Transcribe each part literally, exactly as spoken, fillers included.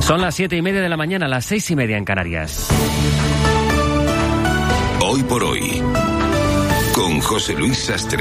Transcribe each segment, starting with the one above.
Son las siete y media de la mañana, las seis y media en Canarias. Hoy por hoy, con José Luis Sastre.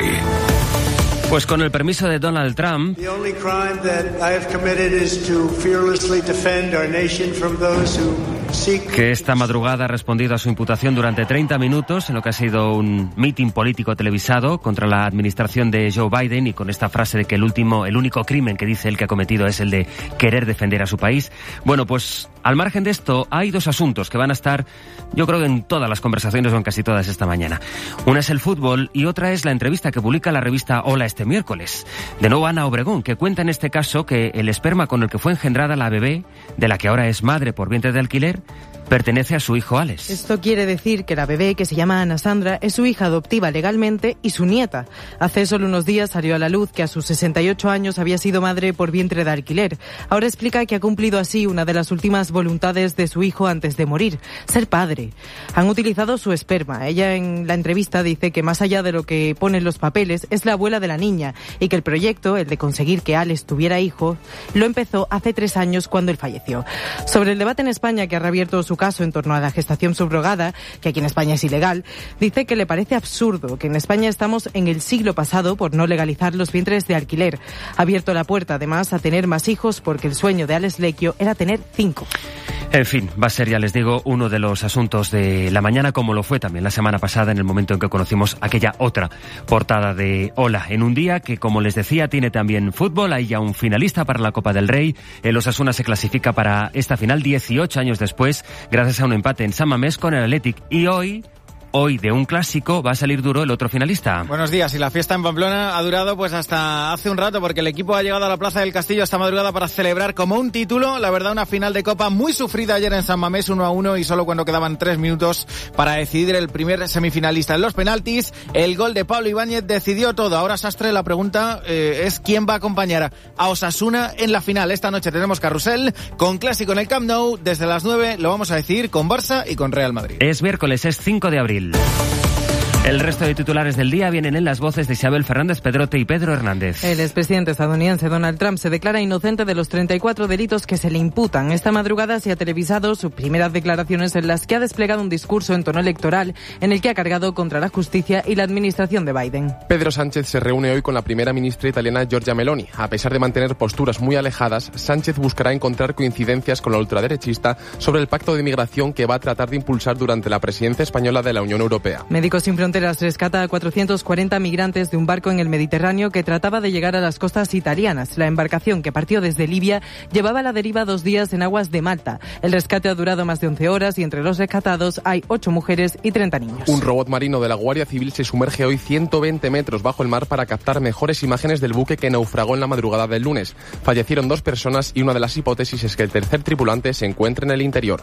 Pues con el permiso de Donald Trump, The only crime that I have committed is to fearlessly defend our nation from those who seek... que esta madrugada ha respondido a su imputación durante treinta minutos en lo que ha sido un mitin político televisado contra la administración de Joe Biden, y con esta frase de que el último, el único crimen que dice él que ha cometido es el de querer defender a su país. Bueno, pues al margen de esto, hay dos asuntos que van a estar, yo creo, en todas las conversaciones o en casi todas esta mañana. Una es el fútbol y otra es la entrevista que publica la revista Hola este miércoles. De nuevo Ana Obregón, que cuenta en este caso que el esperma con el que fue engendrada la bebé, de la que ahora es madre por vientre de alquiler, pertenece a su hijo Alex. Esto quiere decir que la bebé, que se llama Ana Sandra, es su hija adoptiva legalmente y su nieta. Hace solo unos días salió a la luz que a sus sesenta y ocho años había sido madre por vientre de alquiler. Ahora explica que ha cumplido así una de las últimas voluntades de su hijo antes de morir, ser padre. Han utilizado su esperma. Ella en la entrevista dice que más allá de lo que pone en los papeles, es la abuela de la niña y que el proyecto, el de conseguir que Alex tuviera hijo, lo empezó hace tres años cuando él falleció. Sobre el debate en España que ha reabierto su caso en torno a la gestación subrogada, que aquí en España es ilegal, dice que le parece absurdo que en España estamos en el siglo pasado por no legalizar los vientres de alquiler. Ha abierto la puerta además a tener más hijos porque el sueño de Alex Lecchio era tener cinco. En fin, va a ser, ya les digo, uno de los asuntos de la mañana, como lo fue también la semana pasada en el momento en que conocimos aquella otra portada de Hola, en un día que, como les decía, tiene también fútbol. Hay ya un finalista para la Copa del Rey. El Osasuna se clasifica para esta final dieciocho años después, gracias a un empate en San Mamés con el Athletic. Y hoy... Hoy de un clásico va a salir duro el otro finalista. Buenos días, y la fiesta en Pamplona ha durado pues hasta hace un rato, porque el equipo ha llegado a la Plaza del Castillo esta madrugada para celebrar como un título, la verdad, una final de Copa muy sufrida ayer en San Mamés, uno a uno, y solo cuando quedaban tres minutos para decidir el primer semifinalista. En los penaltis, el gol de Pablo Ibáñez decidió todo. Ahora, Sastre, la pregunta eh, es quién va a acompañar a Osasuna en la final. Esta noche tenemos carrusel con clásico en el Camp Nou. Desde las nueve lo vamos a decidir con Barça y con Real Madrid. Es miércoles, es cinco de abril. El resto de titulares del día vienen en las voces de Isabel Fernández Pedrote y Pedro Hernández. El expresidente estadounidense Donald Trump se declara inocente de los treinta y cuatro delitos que se le imputan. Esta madrugada se ha televisado sus primeras declaraciones en las que ha desplegado un discurso en tono electoral en el que ha cargado contra la justicia y la administración de Biden. Pedro Sánchez se reúne hoy con la primera ministra italiana Giorgia Meloni. A pesar de mantener posturas muy alejadas, Sánchez buscará encontrar coincidencias con la ultraderechista sobre el pacto de migración que va a tratar de impulsar durante la presidencia española de la Unión Europea. Médicos Sin Fronteras rescata a cuatrocientos cuarenta migrantes de un barco en el Mediterráneo que trataba de llegar a las costas italianas. La embarcación, que partió desde Libia, llevaba a la deriva dos días en aguas de Malta. El rescate ha durado más de once horas y entre los rescatados hay ocho mujeres y treinta niños. Un robot marino de la Guardia Civil se sumerge hoy ciento veinte metros bajo el mar para captar mejores imágenes del buque que naufragó en la madrugada del lunes. Fallecieron dos personas y una de las hipótesis es que el tercer tripulante se encuentre en el interior.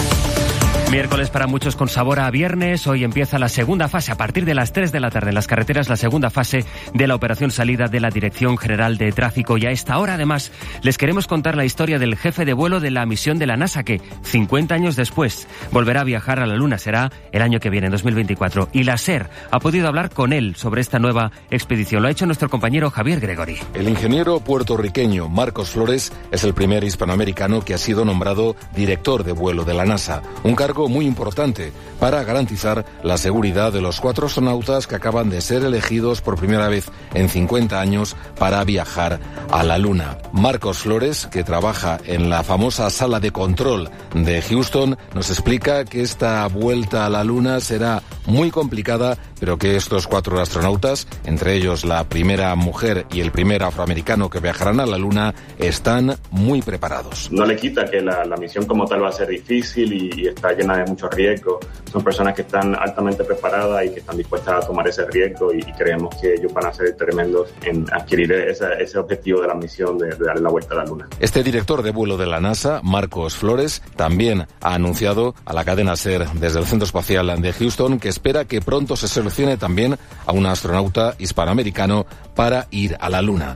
Miércoles para muchos con sabor a viernes. Hoy empieza la segunda fase, a partir de las tres de la tarde en las carreteras, la segunda fase de la operación salida de la Dirección General de Tráfico. Y a esta hora, además, les queremos contar la historia del jefe de vuelo de la misión de la NASA, que cincuenta años después volverá a viajar a la Luna. Será el año que viene, en dos mil veinticuatro. Y la SER ha podido hablar con él sobre esta nueva expedición. Lo ha hecho nuestro compañero Javier Gregori. El ingeniero puertorriqueño Marcos Flores es el primer hispanoamericano que ha sido nombrado director de vuelo de la NASA. Un cargo muy importante para garantizar la seguridad de los cuatro astronautas que acaban de ser elegidos por primera vez en cincuenta años para viajar a la Luna. Marcos Flores, que trabaja en la famosa sala de control de Houston, nos explica que esta vuelta a la Luna será muy complicada, pero que estos cuatro astronautas, entre ellos la primera mujer y el primer afroamericano que viajarán a la Luna, están muy preparados. No le quita que la, la misión como tal va a ser difícil y, y está llena de muchos riesgos. Son personas que están altamente preparadas y que están dispuestas a tomar ese riesgo, y, y creemos que ellos van a ser tremendos en adquirir ese, ese objetivo de la misión de, de darle la vuelta a la Luna. Este director de vuelo de la NASA, Marcos Flores, también ha anunciado a la cadena SER desde el Centro Espacial de Houston que espera que pronto se seleccione también a un astronauta hispanoamericano para ir a la Luna.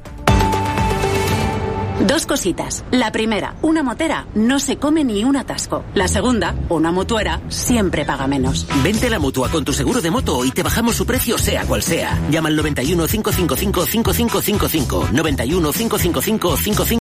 Dos cositas. La primera, una motera no se come ni un atasco. La segunda, una mutuera siempre paga menos. Vente a la Mutua con tu seguro de moto y te bajamos su precio sea cual sea. Llama al noventa y uno, cinco cinco cinco, cinco cinco cinco cinco. noventa y uno, cinco cinco cinco, cinco cinco